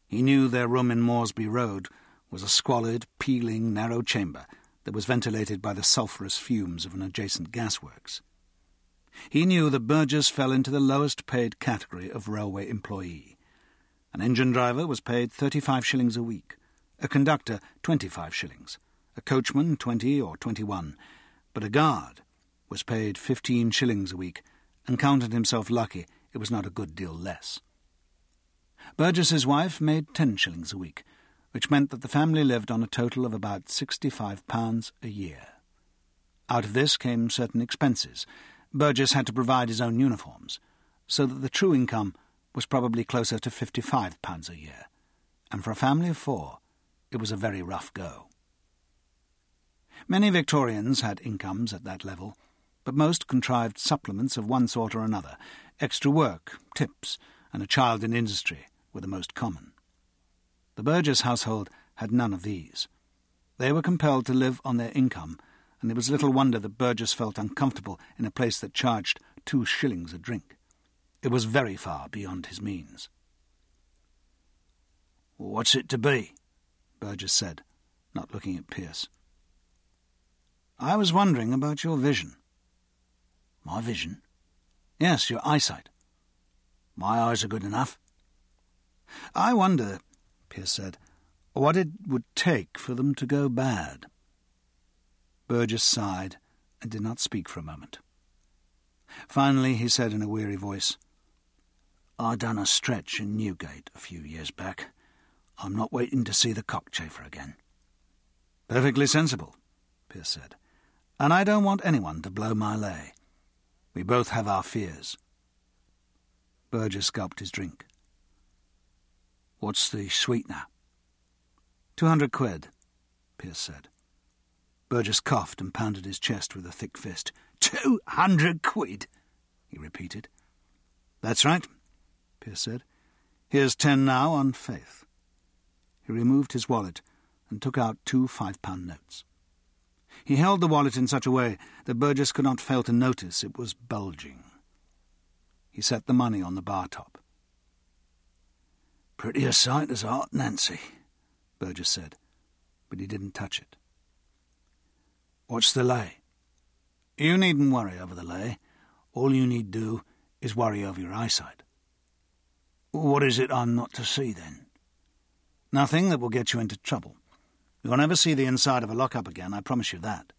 He knew their room in Moresby Road was a squalid, peeling, narrow chamber that was ventilated by the sulphurous fumes of an adjacent gasworks. He knew that Burgess fell into the lowest-paid category of railway employee. An engine driver was paid 35 shillings a week, a conductor 25 shillings, a coachman 20 or 21, but a guard was paid 15 shillings a week and counted himself lucky it was not a good deal less. Burgess's wife made 10 shillings a week, which meant that the family lived on a total of about £65 a year. Out of this came certain expenses. Burgess had to provide his own uniforms, so that the true income was probably closer to £55 a year, and for a family of 4, it was a very rough go. Many Victorians had incomes at that level, but most contrived supplements of one sort or another. Extra work, tips, and a child in industry were the most common. The Burgess household had none of these. They were compelled to live on their income, and it was little wonder that Burgess felt uncomfortable in a place that charged 2 shillings a drink. It was very far beyond his means. "What's it to be?" Burgess said, not looking at Pierce. "I was wondering about your vision." "My vision?" "Yes, your eyesight." "My eyes are good enough." "I wonder," Pierce said, "what it would take for them to go bad." Burgess sighed and did not speak for a moment. Finally he said in a weary voice, "I done a stretch in Newgate a few years back. I'm not waiting to see the cockchafer again." "Perfectly sensible," Pierce said, "and I don't want anyone to blow my lay. We both have our fears." Burgess gulped his drink. "What's the sweetener?" 200 quid, Pierce said. Burgess coughed and pounded his chest with a thick fist. 200 quid, he repeated. "That's right," Pierce said. "Here's 10 now on faith." He removed his wallet and took out 2 £5 notes. He held the wallet in such a way that Burgess could not fail to notice it was bulging. He set the money on the bar top. "Pretty a sight as Aunt Nancy," Burgess said, but he didn't touch it. "What's the lay?" "You needn't worry over the lay. All you need do is worry over your eyesight." "What is it I'm not to see, then?" "Nothing that will get you into trouble. You'll never see the inside of a lock-up again, I promise you that."